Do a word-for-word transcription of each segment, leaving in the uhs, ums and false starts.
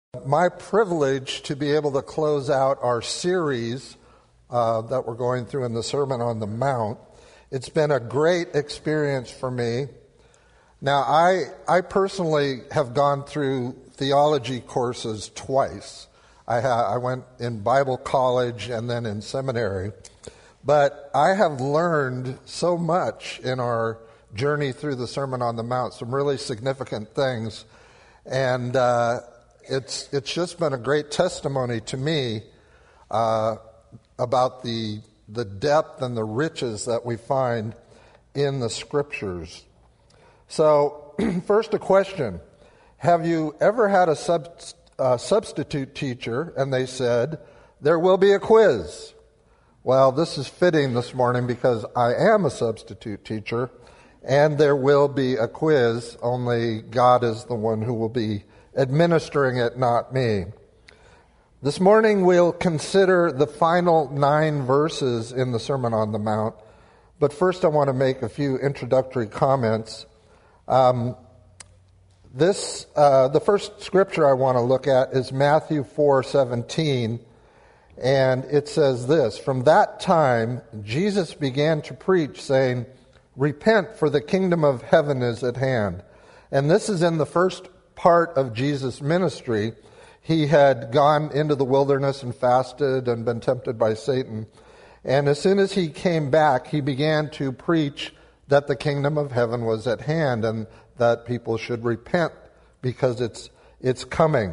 My privilege to be able to close out our series uh, that we're going through in the Sermon on the Mount. It's been a great experience for me. Now, I I personally have gone through theology courses twice. I, ha- I went in Bible college and then in seminary. But I have learned so much in our journey through the Sermon on the Mount, some really significant things. And uh, it's it's just been a great testimony to me uh, about the the depth and the riches that we find in the Scriptures. So, first a question. Have you ever had a sub, uh, substitute teacher and they said, there will be a quiz? Well, this is fitting this morning because I am a substitute teacher and there will be a quiz, only God is the one who will be administering it, not me. This morning we'll consider the final nine verses in the Sermon on the Mount, but first I want to make a few introductory comments. Um, this, uh, the first scripture I want to look at is Matthew four seventeen, and it says this, "From that time Jesus began to preach, saying, 'Repent, for the kingdom of heaven is at hand.'" And this is in the first part of Jesus' ministry. He had gone into the wilderness and fasted and been tempted by Satan. And as soon as he came back, he began to preach that the kingdom of heaven was at hand and that people should repent because it's it's coming.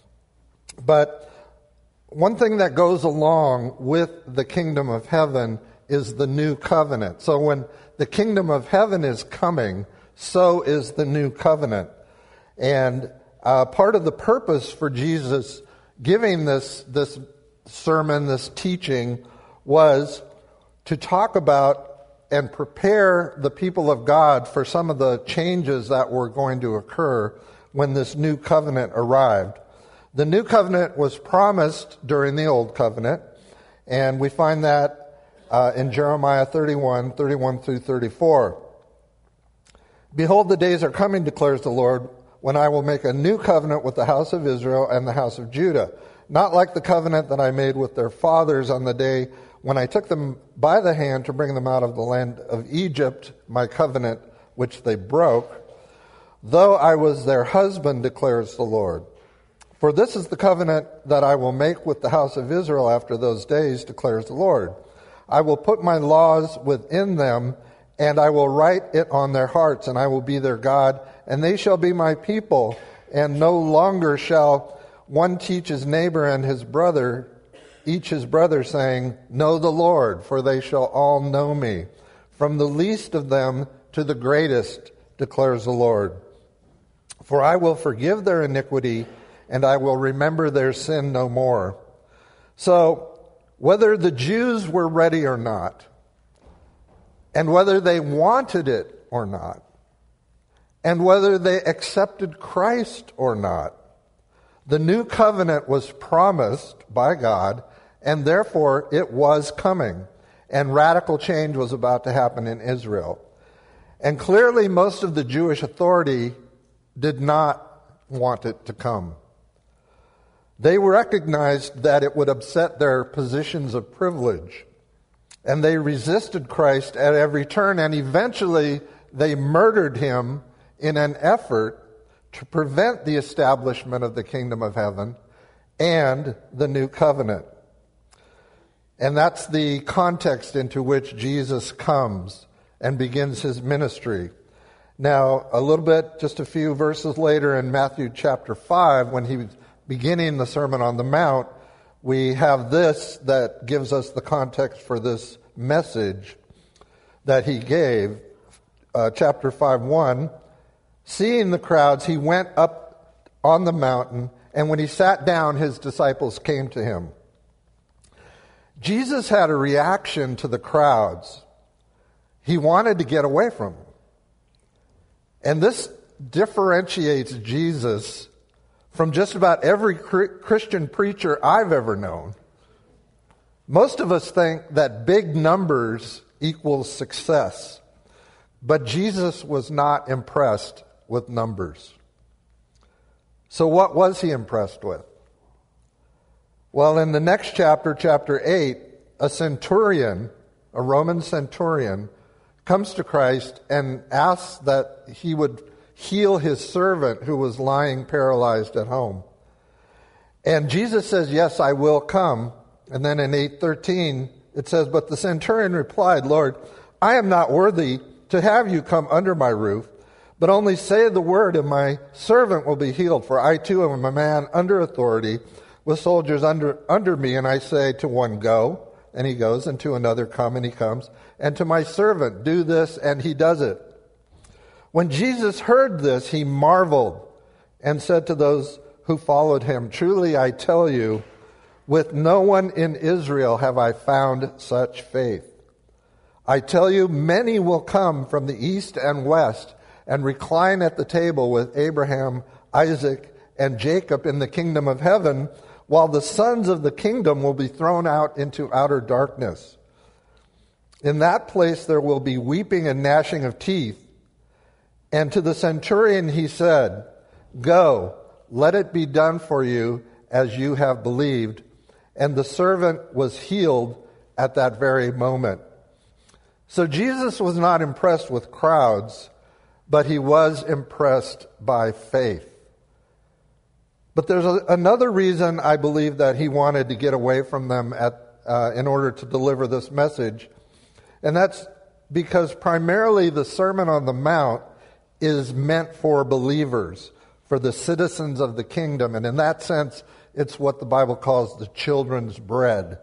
But one thing that goes along with the kingdom of heaven is the new covenant. So when the kingdom of heaven is coming, so is the new covenant. And uh, part of the purpose for Jesus giving this this sermon, this teaching, was to talk about and prepare the people of God for some of the changes that were going to occur when this new covenant arrived. The new covenant was promised during the old covenant, and we find that uh, in Jeremiah thirty-one, thirty-one through thirty-four. "Behold, the days are coming, declares the Lord, when I will make a new covenant with the house of Israel and the house of Judah, not like the covenant that I made with their fathers on the day when I took them by the hand to bring them out of the land of Egypt, my covenant which they broke, though I was their husband, declares the Lord. For this is the covenant that I will make with the house of Israel after those days, declares the Lord. I will put my laws within them, and I will write it on their hearts, and I will be their God, and they shall be my people, and no longer shall one teach his neighbor and his brother, each his brother, saying, 'Know the Lord,' for they shall all know me, from the least of them to the greatest, declares the Lord. For I will forgive their iniquity, and I will remember their sin no more." So, whether the Jews were ready or not, and whether they wanted it or not, and whether they accepted Christ or not, the new covenant was promised by God, and therefore it was coming, and radical change was about to happen in Israel. And clearly most of the Jewish authority did not want it to come. They recognized that it would upset their positions of privilege, and they resisted Christ at every turn, and eventually they murdered him in an effort to prevent the establishment of the kingdom of heaven and the new covenant. And that's the context into which Jesus comes and begins his ministry. Now, a little bit, just a few verses later in Matthew chapter five, when he was beginning the Sermon on the Mount, we have this that gives us the context for this message that he gave. Uh, chapter five, one, "Seeing the crowds, he went up on the mountain, and when he sat down, his disciples came to him." Jesus had a reaction to the crowds. He wanted to get away from them. And this differentiates Jesus from just about every Christian preacher I've ever known. Most of us think that big numbers equals success, but Jesus was not impressed with numbers. So what was he impressed with? Well, in the next chapter, chapter eight, a centurion, a Roman centurion, comes to Christ and asks that he would heal his servant who was lying paralyzed at home. And Jesus says, yes, I will come. And then in eight thirteen, it says, but the centurion replied, Lord, I am not worthy to have you come under my roof, but only say the word and my servant will be healed. For I too am a man under authority with soldiers under, under me. And I say to one, go, and he goes, and to another, come, and he comes. And to my servant, do this, and he does it. When Jesus heard this, he marveled and said to those who followed him, truly I tell you, with no one in Israel have I found such faith. I tell you, many will come from the east and west and recline at the table with Abraham, Isaac, and Jacob in the kingdom of heaven, while the sons of the kingdom will be thrown out into outer darkness. In that place there will be weeping and gnashing of teeth. And to the centurion he said, go, let it be done for you as you have believed. And the servant was healed at that very moment. So Jesus was not impressed with crowds, but he was impressed by faith. But there's a, another reason I believe that he wanted to get away from them at, uh, in order to deliver this message. And that's because primarily the Sermon on the Mount is meant for believers, for the citizens of the kingdom. And in that sense, it's what the Bible calls the children's bread.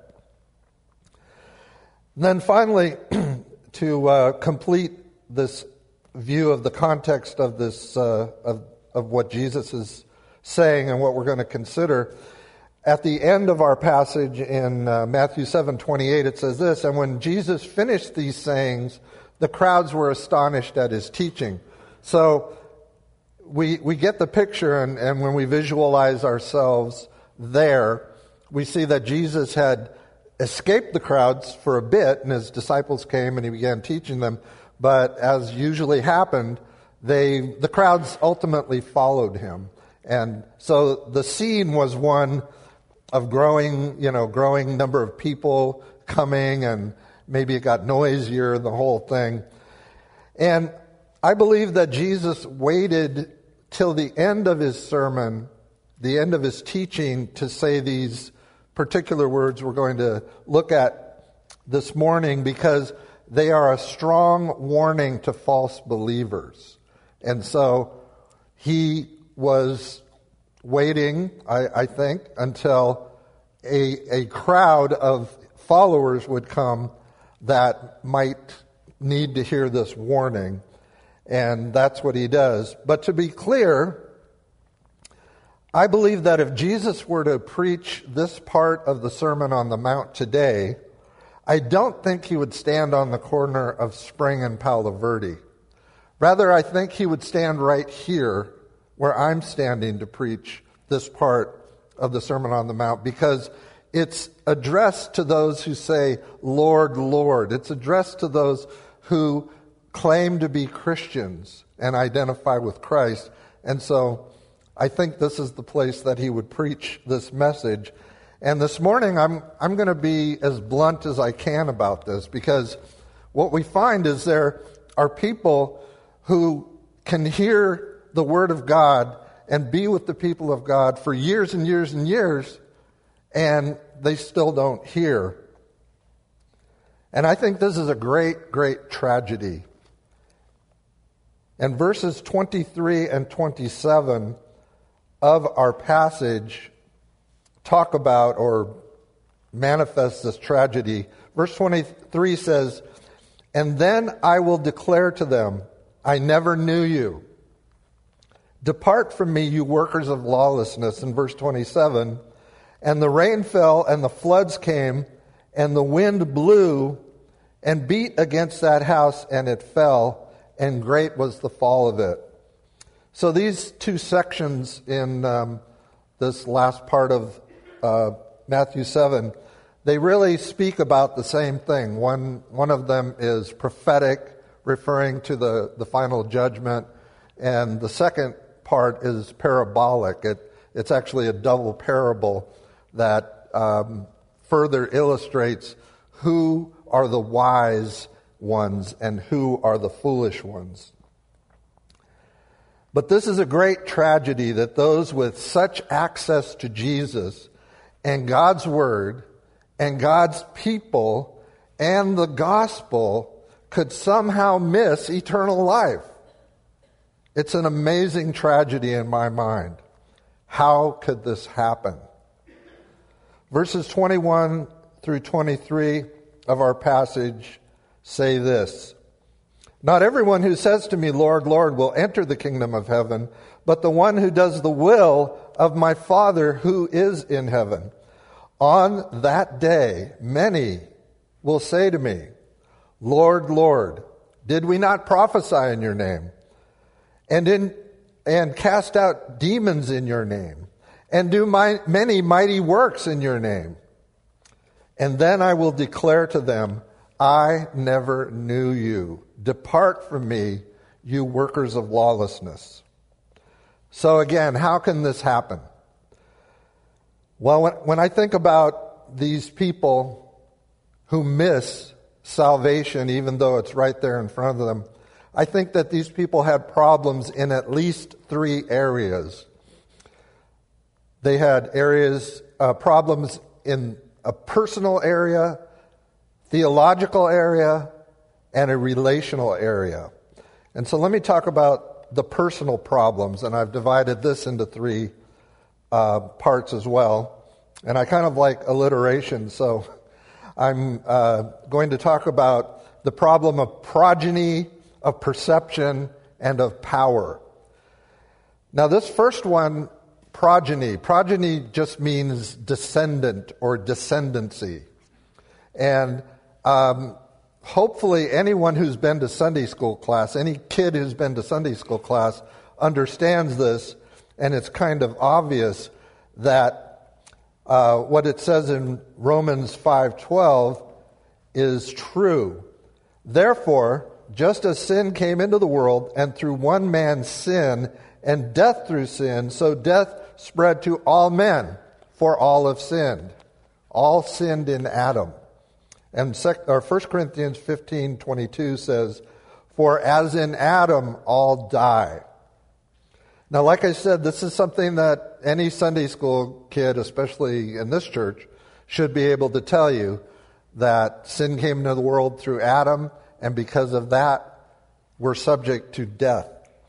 And then finally, to uh, complete this view of the context of this uh, of, of what Jesus is saying and what we're going to consider, at the end of our passage in uh, Matthew seven twenty-eight, it says this, and when Jesus finished these sayings, the crowds were astonished at his teaching. So we we get the picture, and, and when we visualize ourselves there, we see that Jesus had escaped the crowds for a bit, and his disciples came and he began teaching them. But as usually happened, they the crowds ultimately followed him. And so the scene was one of growing, you know, growing number of people coming, and maybe it got noisier, the whole thing. And I believe that Jesus waited till the end of his sermon, the end of his teaching, to say these particular words we're going to look at this morning, because they are a strong warning to false believers. And so he was waiting, I, I think, until a, a crowd of followers would come that might need to hear this warning. And that's what he does. But to be clear, I believe that if Jesus were to preach this part of the Sermon on the Mount today, I don't think he would stand on the corner of Spring and Palo Verde. Rather, I think he would stand right here where I'm standing to preach this part of the Sermon on the Mount, because it's addressed to those who say, Lord, Lord. It's addressed to those who claim to be Christians and identify with Christ. And so I think this is the place that he would preach this message. And this morning I'm I'm going to be as blunt as I can about this, because what we find is there are people who can hear the Word of God and be with the people of God for years and years and years, and they still don't hear. And I think this is a great, great tragedy. And verses twenty-three and twenty-seven of our passage talk about or manifest this tragedy. Verse twenty-three says, and then I will declare to them, I never knew you. Depart from me, you workers of lawlessness. In verse twenty-seven, and the rain fell, and the floods came, and the wind blew, and beat against that house, and it fell, and great was the fall of it. So these two sections in um, this last part of uh, Matthew seven, they really speak about the same thing. One one of them is prophetic, referring to the, the final judgment, and the second part is parabolic. It, it's actually a double parable that um, further illustrates who are the wise ones and who are the foolish ones. But this is a great tragedy that those with such access to Jesus and God's Word and God's people and the gospel could somehow miss eternal life. It's an amazing tragedy in my mind. How could this happen? Verses twenty-one through twenty-three of our passage say this: "Not everyone who says to me, 'Lord, Lord,' will enter the kingdom of heaven, but the one who does the will of my Father who is in heaven. On that day, many will say to me, 'Lord, Lord, did we not prophesy in your name? And in and cast out demons in your name, and do my, many mighty works in your name?' And then I will declare to them, 'I never knew you. Depart from me, you workers of lawlessness.'" So again, how can this happen? Well, when, when I think about these people who miss salvation, even though it's right there in front of them, I think that these people had problems in at least three areas. They had areas, uh, problems in a personal area, theological area, and a relational area. And so let me talk about the personal problems, and I've divided this into three uh, parts as well. And I kind of like alliteration, so I'm uh, going to talk about the problem of progeny, of perception, and of power. Now this first one, progeny. Progeny just means descendant or descendancy. And um, hopefully anyone who's been to Sunday school class, any kid who's been to Sunday school class understands this, and it's kind of obvious that uh, what it says in Romans five twelve is true. "Therefore, just as sin came into the world, and through one man's sin, and death through sin, so death spread to all men, for all have sinned." All sinned in Adam. And sec- or First Corinthians fifteen twenty-two says, "For as in Adam all die." Now, like I said, this is something that any Sunday school kid, especially in this church, should be able to tell you, that sin came into the world through Adam, and because of that, we're subject to death.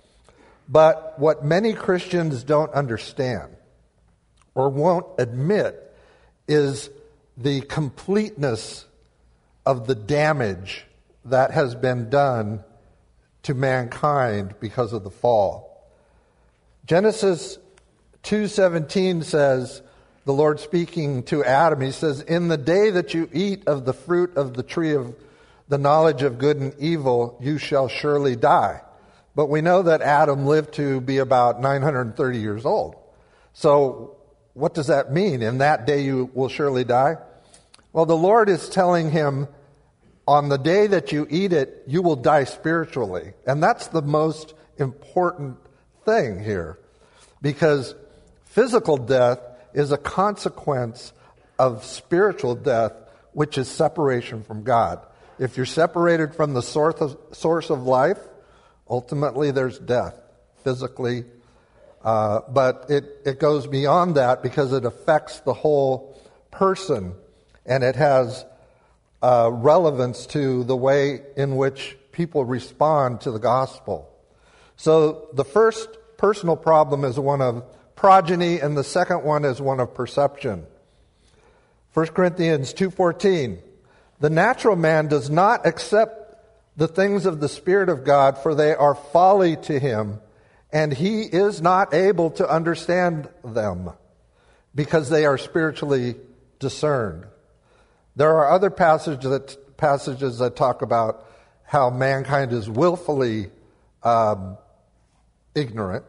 But what many Christians don't understand or won't admit is the completeness of the damage that has been done to mankind because of the fall. Genesis two seventeen says, the Lord speaking to Adam, he says, "In the day that you eat of the fruit of the tree of the knowledge of good and evil, you shall surely die." But we know that Adam lived to be about nine hundred thirty years old. So what does that mean? In that day you will surely die? Well, the Lord is telling him, on the day that you eat it, you will die spiritually. And that's the most important thing here. Because physical death is a consequence of spiritual death, which is separation from God. If you're separated from the source of, source of life, ultimately there's death, physically. Uh, but it, it goes beyond that because it affects the whole person, and it has uh, relevance to the way in which people respond to the gospel. So the first personal problem is one of progeny, and the second one is one of perception. First Corinthians two fourteen, "The natural man does not accept the things of the Spirit of God, for they are folly to him, and he is not able to understand them, because they are spiritually discerned." There are other passages that, passages that talk about how mankind is willfully um, ignorant.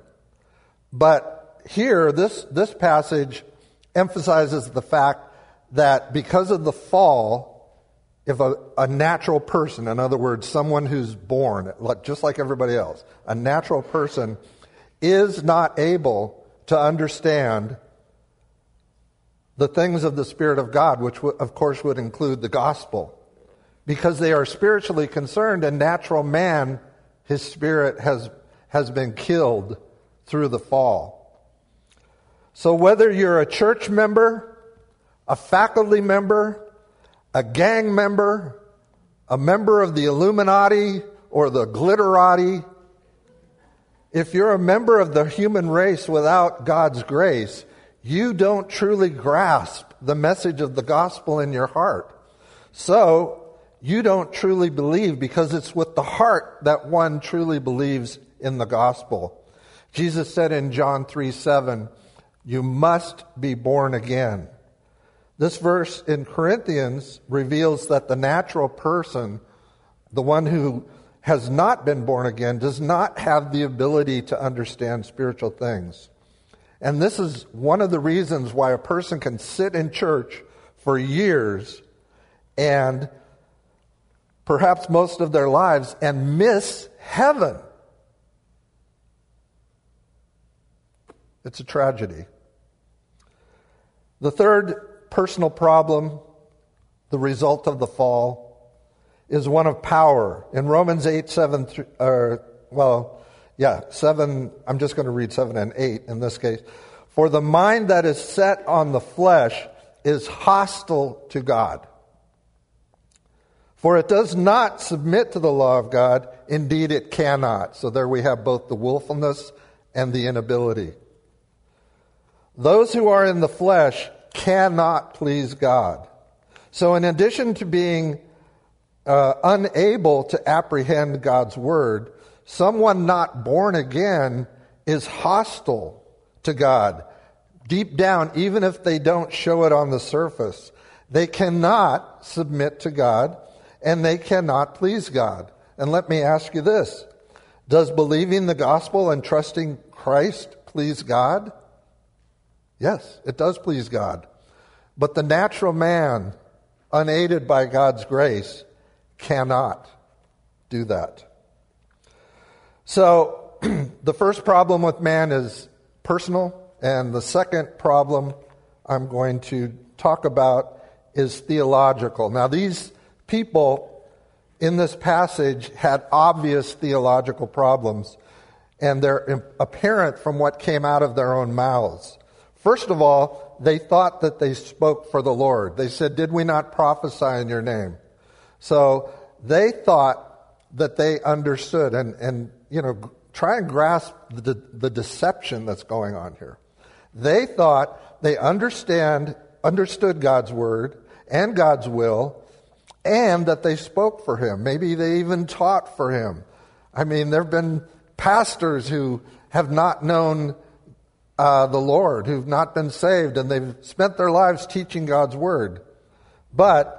But here, this, this passage emphasizes the fact that because of the fall, if a, a natural person, in other words, someone who's born, just like everybody else, a natural person is not able to understand the things of the Spirit of God, which of course would include the gospel, because they are spiritually concerned, and natural man, his spirit has, has been killed through the fall. So whether you're a church member, a faculty member, a gang member, a member of the Illuminati or the Glitterati, if you're a member of the human race without God's grace, you don't truly grasp the message of the gospel in your heart. So, you don't truly believe, because it's with the heart that one truly believes in the gospel. Jesus said in John three seven, you must be born again. This verse in Corinthians reveals that the natural person, the one who has not been born again, does not have the ability to understand spiritual things. And this is one of the reasons why a person can sit in church for years and perhaps most of their lives and miss heaven. It's a tragedy. The third personal problem, the result of the fall, is one of power. In Romans eight, seven, uh, well, yeah, seven, I'm just going to read seven and eight in this case. For the mind that is set on the flesh is hostile to God. For it does not submit to the law of God. Indeed, it cannot. So there we have both the willfulness and the inability. Those who are in the flesh cannot please God. So in addition to being uh, unable to apprehend God's word, someone not born again is hostile to God. Deep down, even if they don't show it on the surface, they cannot submit to God and they cannot please God. And let me ask you this. Does believing the gospel and trusting Christ please God? Yes, it does please God. But the natural man, unaided by God's grace, cannot do that. So, the first problem with man is personal, and the second problem I'm going to talk about is theological. Now, these people in this passage had obvious theological problems, and they're apparent from what came out of their own mouths. First of all, they thought that they spoke for the Lord. They said, "Did we not prophesy in your name?" So they thought that they understood, and, and you know, try and grasp the, the deception that's going on here. They thought they understand, understood God's word and God's will, and that they spoke for him. Maybe they even taught for him. I mean, there have been pastors who have not known uh, the Lord, who've not been saved, and they've spent their lives teaching God's word. But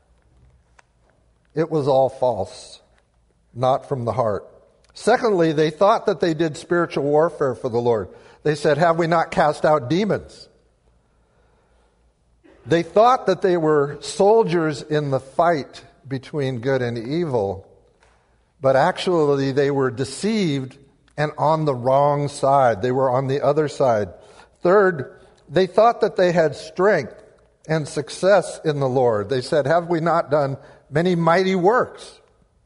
it was all false, not from the heart. Secondly, they thought that they did spiritual warfare for the Lord. They said, "Have we not cast out demons?" They thought that they were soldiers in the fight between good and evil, but actually they were deceived and on the wrong side. They were on the other side. Third, they thought that they had strength and success in the Lord. They said, "Have we not done many mighty works?"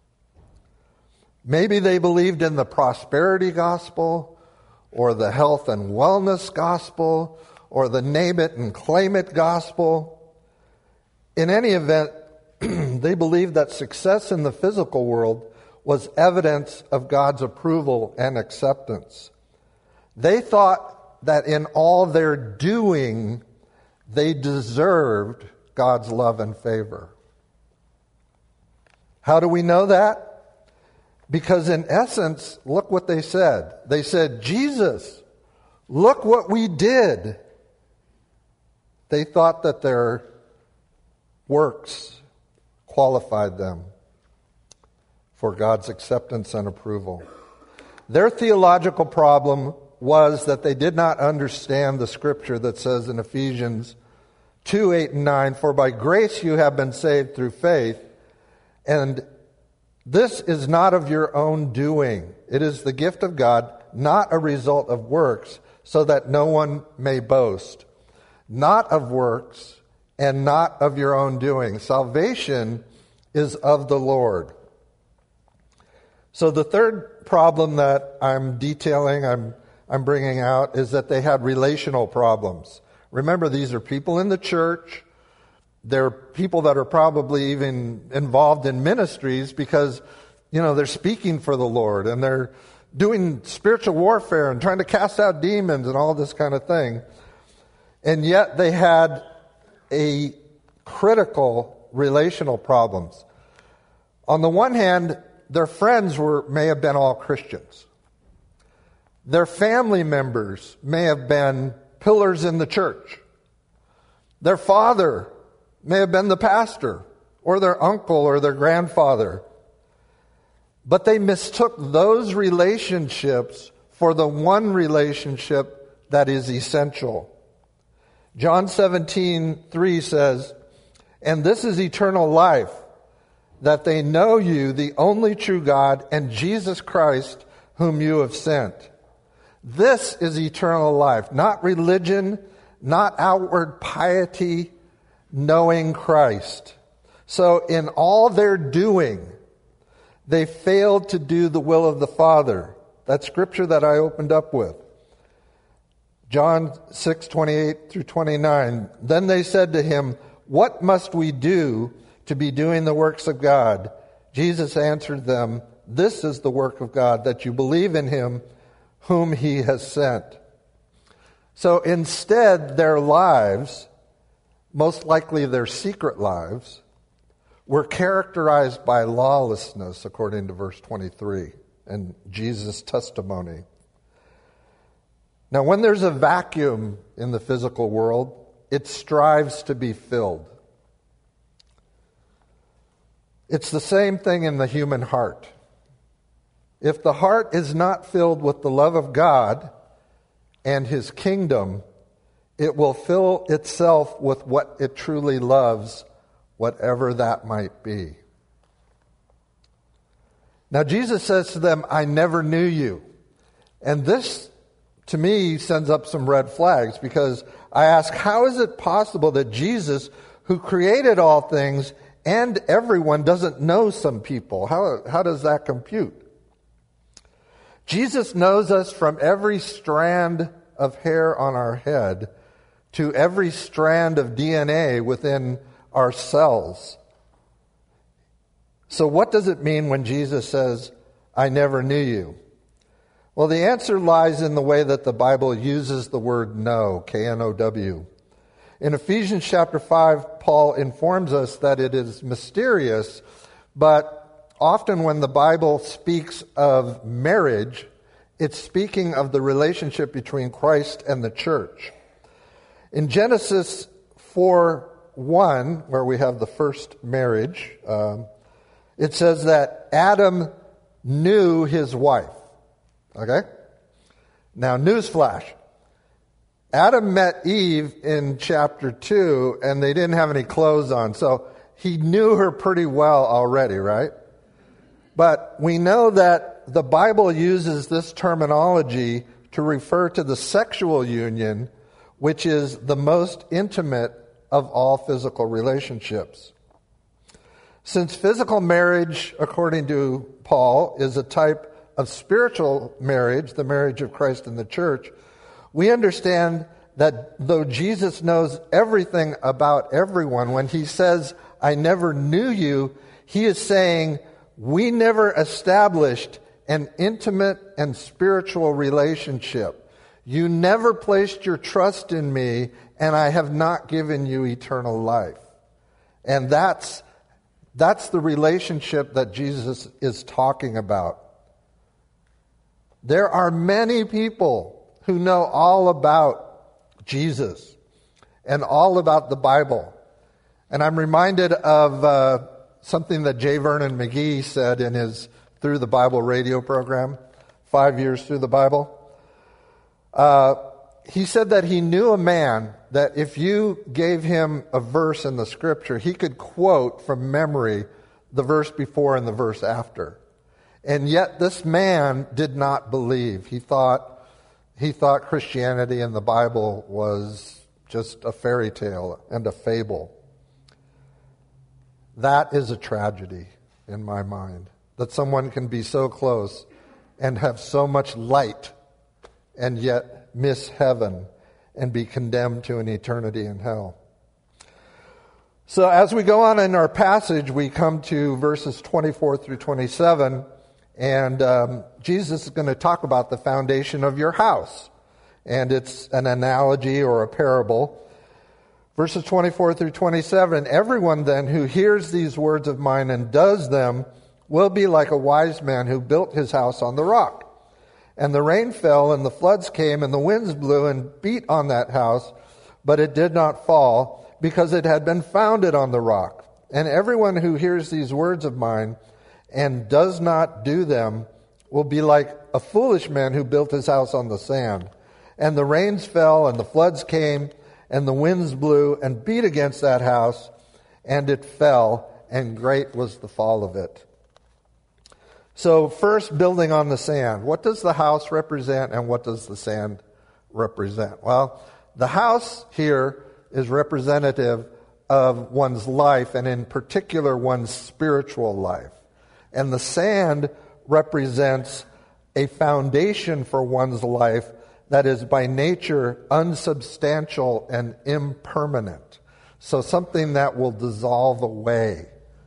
Maybe they believed in the prosperity gospel, or the health and wellness gospel, or the name it and claim it gospel. In any event, they believed that success in the physical world was evidence of God's approval and acceptance. They thought that in all their doing, they deserved God's love and favor. How do we know that? Because in essence, look what they said. They said, "Jesus, look what we did." They thought that their works qualified them for God's acceptance and approval. Their theological problem was that they did not understand the scripture that says in Ephesians two, eight, and nine, "For by grace you have been saved through faith, and this is not of your own doing. It is the gift of God, not a result of works, so that no one may boast. Not of works, and not of your own doing. Salvation is of the Lord. So the third problem that I'm detailing, I'm, I'm bringing out, is that they had relational problems. Remember, these are people in the church. They're people that are probably even involved in ministries because, you know, they're speaking for the Lord and they're doing spiritual warfare and trying to cast out demons and all this kind of thing. And yet they had a critical relational problems. On the one hand, their friends were may have been all Christians. Their family members may have been pillars in the church. Their father may have been the pastor, or their uncle, or their grandfather. But they mistook those relationships for the one relationship that is essential. John seventeen three says, "And this is eternal life, that they know you, the only true God, and Jesus Christ, whom you have sent." This is eternal life, not religion, not outward piety, knowing Christ. So in all their doing, they failed to do the will of the Father. That scripture that I opened up with. John six twenty-eight through twenty-nine. Then they said to him, "What must we do to be doing the works of God?" Jesus answered them, "This is the work of God, that you believe in him whom he has sent." So instead, their lives, most likely their secret lives, were characterized by lawlessness, according to verse twenty-three and Jesus' testimony. Now, when there's a vacuum in the physical world, it strives to be filled. It's the same thing in the human heart. If the heart is not filled with the love of God and his kingdom, it will fill itself with what it truly loves, whatever that might be. Now, Jesus says to them, "I never knew you." And this, to me, sends up some red flags, because I ask, how is it possible that Jesus, who created all things and everyone, doesn't know some people? How, how does that compute? Jesus knows us from every strand of hair on our head to every strand of D N A within our cells. So what does it mean when Jesus says, "I never knew you"? Well, the answer lies in the way that the Bible uses the word know, K N O W. In Ephesians chapter five, Paul informs us that it is mysterious, but often when the Bible speaks of marriage, it's speaking of the relationship between Christ and the church. In Genesis four one, where we have the first marriage, um, it says that Adam knew his wife. Okay? Now, newsflash. Adam met Eve in chapter two, and they didn't have any clothes on, so he knew her pretty well already, right? But we know that the Bible uses this terminology to refer to the sexual union, which is the most intimate of all physical relationships. Since physical marriage, according to Paul, is a type of spiritual marriage, the marriage of Christ and the church, we understand that though Jesus knows everything about everyone, when he says, "I never knew you," he is saying, we never established an intimate and spiritual relationship. You never placed your trust in me, and I have not given you eternal life. And that's that's the relationship that Jesus is talking about. There are many people who know all about Jesus and all about the Bible. And I'm reminded of uh, something that J. Vernon McGee said in his Through the Bible radio program, Five Years Through the Bible. Uh, he said that he knew a man that if you gave him a verse in the scripture, he could quote from memory the verse before and the verse after. And yet this man did not believe. He thought, he thought Christianity and the Bible was just a fairy tale and a fable. That is a tragedy in my mind, that someone can be so close and have so much light and yet miss heaven and be condemned to an eternity in hell. So as we go on in our passage, we come to verses twenty-four through twenty-seven, and um, Jesus is going to talk about the foundation of your house. And it's an analogy or a parable. Verses twenty-four through twenty-seven, everyone then who hears these words of mine and does them will be like a wise man who built his house on the rock. And the rain fell, and the floods came, and the winds blew and beat on that house, but it did not fall, because it had been founded on the rock. And everyone who hears these words of mine and does not do them will be like a foolish man who built his house on the sand. And the rains fell, and the floods came, and the winds blew and beat against that house, and it fell, and great was the fall of it. So first, building on the sand. What does the house represent, and what does the sand represent? Well, the house here is representative of one's life, and in particular one's spiritual life. And the sand represents a foundation for one's life that is by nature unsubstantial and impermanent. So something that will dissolve away.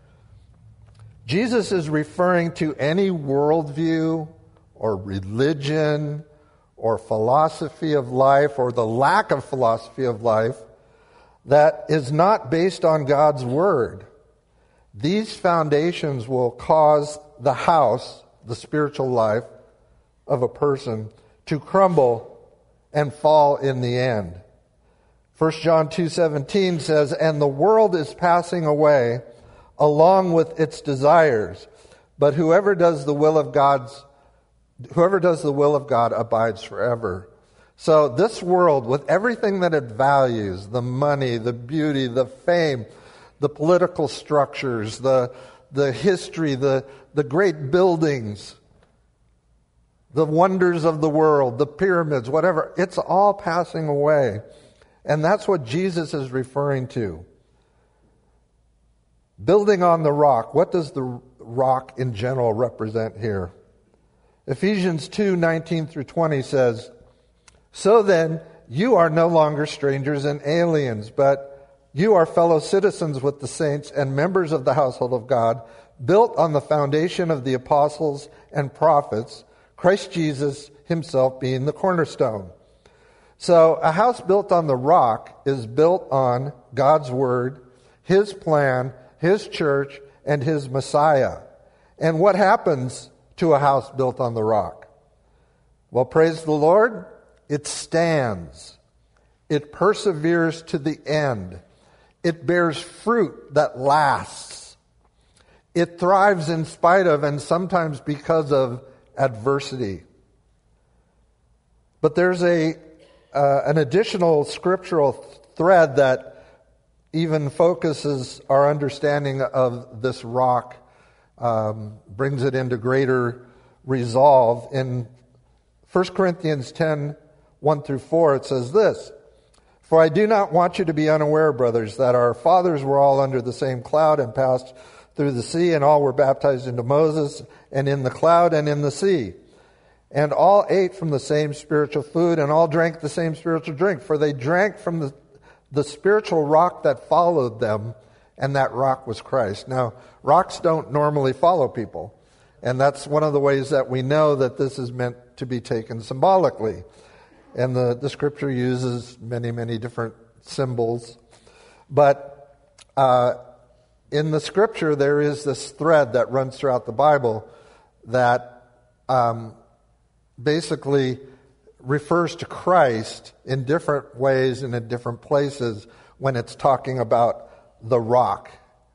Jesus is referring to any worldview or religion or philosophy of life or the lack of philosophy of life that is not based on God's Word. These foundations will cause the house, the spiritual life of a person, to crumble and fall in the end. First John two seventeen says, "And the world is passing away along with its desires, but whoever does the will of God's whoever does the will of God abides forever." So this world, with everything that it values, the money, the beauty, the fame, the political structures, the the history, the, the great buildings, the wonders of the world, the pyramids, whatever, it's all passing away. And that's what Jesus is referring to. Building on the rock. What does the rock in general represent here? Ephesians two nineteen through twenty says, "So then, you are no longer strangers and aliens, but you are fellow citizens with the saints and members of the household of God, built on the foundation of the apostles and prophets, Christ Jesus himself being the cornerstone." So a house built on the rock is built on God's Word, His plan, His church, and His Messiah. And what happens to a house built on the rock? Well, praise the Lord, it stands. It perseveres to the end. It bears fruit that lasts. It thrives in spite of and sometimes because of adversity. But there's a uh, an additional scriptural thread that even focuses our understanding of this rock, um, brings it into greater resolve. In First Corinthians ten, one through four, it says this, "For I do not want you to be unaware, brothers, that our fathers were all under the same cloud and passed through the sea, and all were baptized into Moses, and in the cloud and in the sea. And all ate from the same spiritual food, and all drank the same spiritual drink, for they drank from the, the spiritual rock that followed them, and that rock was Christ." Now, rocks don't normally follow people, and that's one of the ways that we know that this is meant to be taken symbolically. And the, the scripture uses many, many different symbols. But uh, in the scripture, there is this thread that runs throughout the Bible that um, basically refers to Christ in different ways and in different places when it's talking about the rock.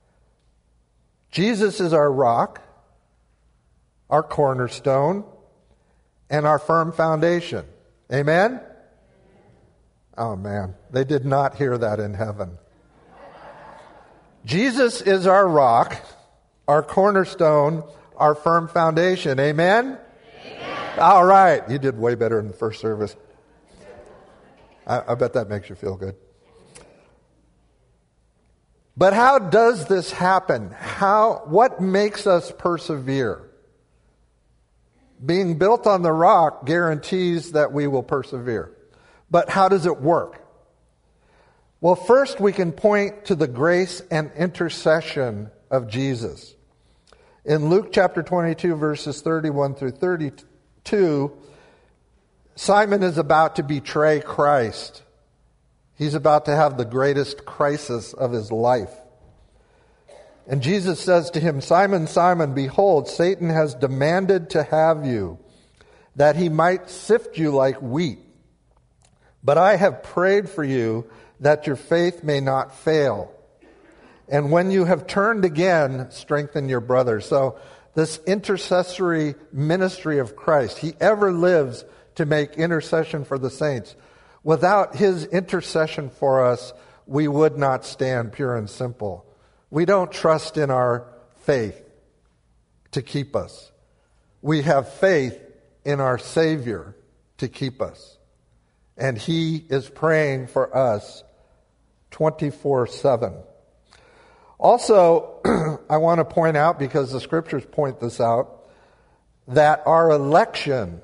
Jesus is our rock, our cornerstone, and our firm foundation. Amen? Oh man, they did not hear that in heaven. Jesus is our rock, our cornerstone, our firm foundation. Amen? Amen. All right. You did way better in the first service. I, I bet that makes you feel good. But how does this happen? How, what makes us persevere? Being built on the rock guarantees that we will persevere. But how does it work? Well, first we can point to the grace and intercession of Jesus. In Luke chapter twenty-two, verses thirty-one through thirty-two, Simon is about to betray Christ. He's about to have the greatest crisis of his life. And Jesus says to him, Simon, Simon, behold, Satan has demanded to have you, that he might sift you like wheat. But I have prayed for you that your faith may not fail. And when you have turned again, strengthen your brothers. So this intercessory ministry of Christ, he ever lives to make intercession for the saints. Without his intercession for us, we would not stand, pure and simple. We don't trust in our faith to keep us. We have faith in our Savior to keep us. And he is praying for us twenty-four seven. Also, I want to point out, because the scriptures point this out, that our election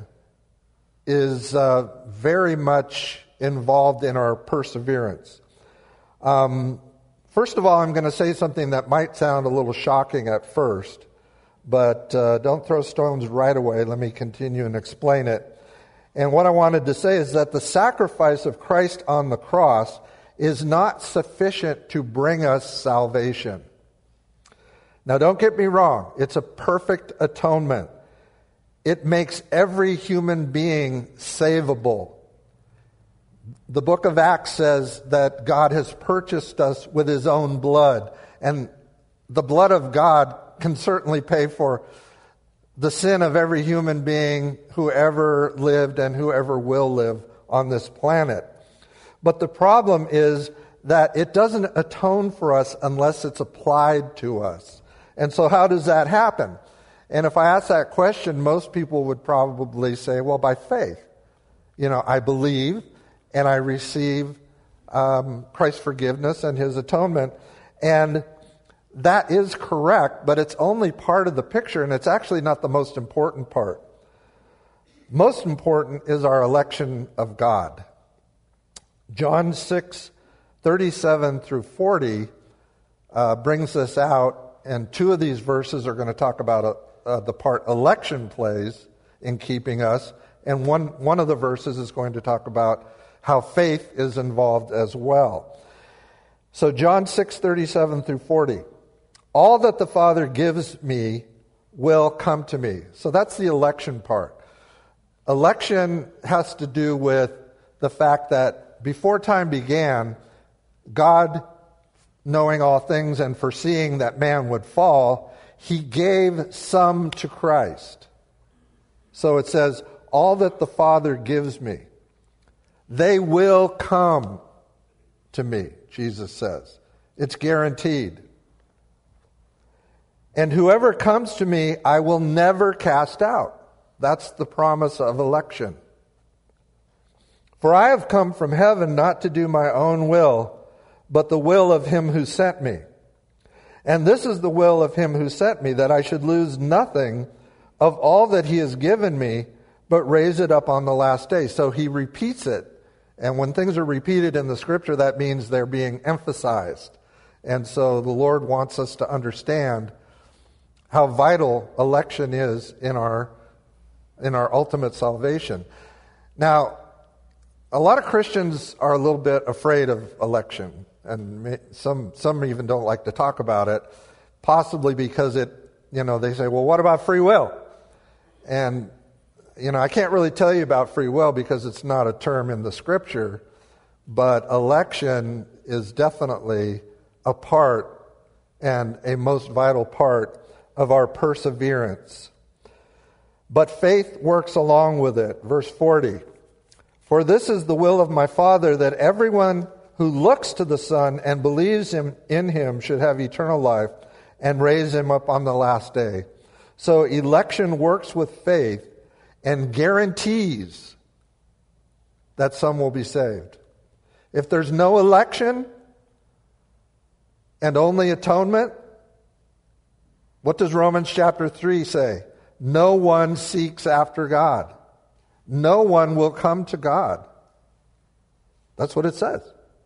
is uh, very much involved in our perseverance. Um, first of all, I'm going to say something that might sound a little shocking at first, but uh, don't throw stones right away. Let me continue and explain it. And what I wanted to say is that the sacrifice of Christ on the cross is not sufficient to bring us salvation. Now, don't get me wrong. It's a perfect atonement. It makes every human being savable. The book of Acts says that God has purchased us with his own blood. And the blood of God can certainly pay for the sin of every human being who ever lived and whoever will live on this planet. But the problem is that it doesn't atone for us unless it's applied to us. And so how does that happen? And if I ask that question, most people would probably say, well, by faith. You know, I believe and I receive um, Christ's forgiveness and his atonement. And that is correct, but it's only part of the picture, and it's actually not the most important part. Most important is our election of God. John six, thirty-seven through forty uh, brings this out, and two of these verses are going to talk about uh, uh, the part election plays in keeping us, and one, one of the verses is going to talk about how faith is involved as well. So John six, thirty-seven through forty. All that the Father gives me will come to me. So that's the election part. Election has to do with the fact that before time began, God, knowing all things and foreseeing that man would fall, he gave some to Christ. So it says, all that the Father gives me, they will come to me, Jesus says. It's guaranteed. And whoever comes to me, I will never cast out. That's the promise of election. For I have come from heaven not to do my own will, but the will of him who sent me. And this is the will of him who sent me, that I should lose nothing of all that he has given me, but raise it up on the last day. So he repeats it. And when things are repeated in the scripture, that means they're being emphasized. And so the Lord wants us to understand how vital election is in our in our ultimate salvation. Now, a lot of Christians are a little bit afraid of election, and some some even don't like to talk about it, possibly because it, you know, they say, well, what about free will? And, you know, I can't really tell you about free will because it's not a term in the scripture, but election is definitely a part and a most vital part of our perseverance. But faith works along with it. Verse forty. For this is the will of my Father, that everyone who looks to the Son and believes him in him should have eternal life, and raise him up on the last day. So election works with faith and guarantees that some will be saved. If there's no election and only atonement, what does Romans chapter three say? No one seeks after God. No one will come to God. That's what it says.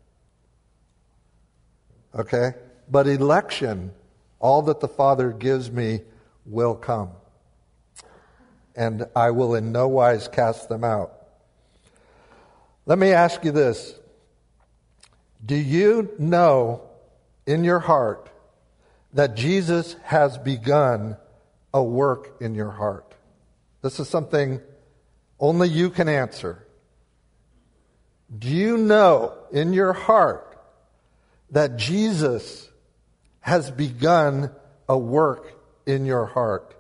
Okay? But election, all that the Father gives me will come. And I will in no wise cast them out. Let me ask you this. Do you know in your heart that Jesus has begun a work in your heart? This is something only you can answer. Do you know in your heart that Jesus has begun a work in your heart?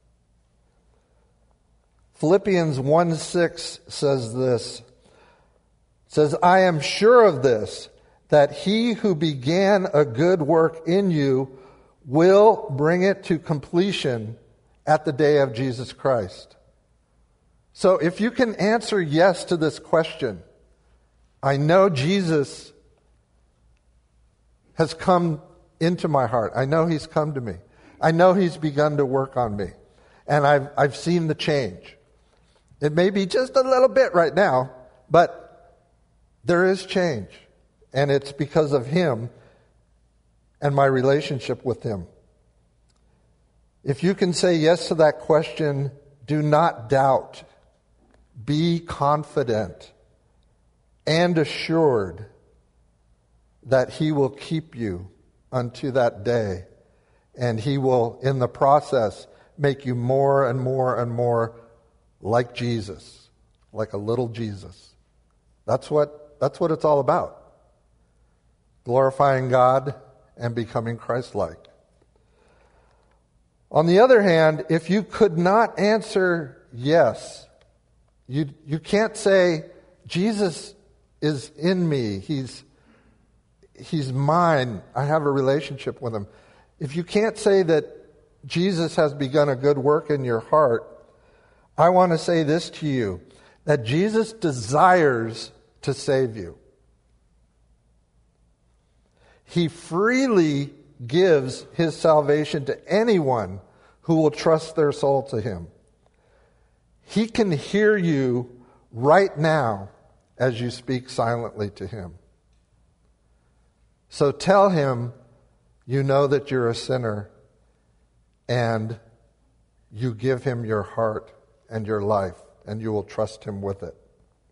Philippians one six says this. It says, I am sure of this, that he who began a good work in you will bring it to completion at the day of Jesus Christ. So if you can answer yes to this question, I know Jesus has come into my heart. I know he's come to me. I know he's begun to work on me. And I've, I've seen the change. It may be just a little bit right now, but there is change. And it's because of him and my relationship with him. If you can say yes to that question, do not doubt. Be confident and assured that he will keep you unto that day. And he will, in the process, make you more and more and more like Jesus, like a little Jesus. That's what, that's what it's all about. Glorifying God and becoming Christ-like. On the other hand, if you could not answer yes, you, you can't say, Jesus is in me. He's, he's mine. I have a relationship with him. If you can't say that Jesus has begun a good work in your heart, I want to say this to you, that Jesus desires to save you. He freely gives his salvation to anyone who will trust their soul to him. He can hear you right now as you speak silently to him. So tell him you know that you're a sinner and you give him your heart and your life, and you will trust him with it.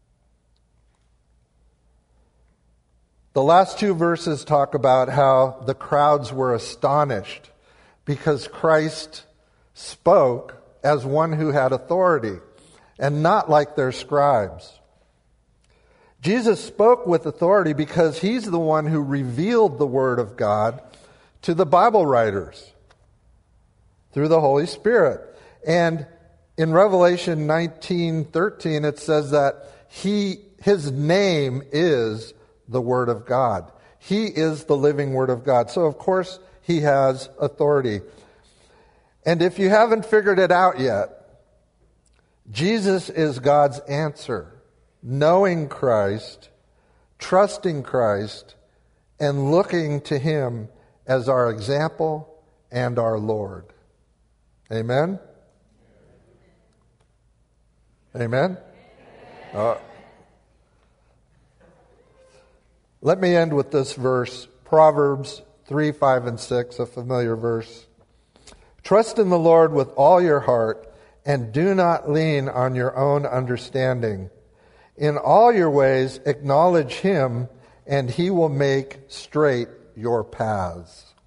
The last two verses talk about how the crowds were astonished because Christ spoke as one who had authority and not like their scribes. Jesus spoke with authority because he's the one who revealed the Word of God to the Bible writers through the Holy Spirit. And in Revelation nineteen thirteen, it says that he, his name is the Word of God. He is the living Word of God. So, of course, he has authority. And if you haven't figured it out yet, Jesus is God's answer. Knowing Christ, trusting Christ, and looking to him as our example and our Lord. Amen? Amen? Uh, let me end with this verse, Proverbs three, five, and six, a familiar verse. Trust in the Lord with all your heart, and do not lean on your own understanding. In all your ways acknowledge him, and he will make straight your paths.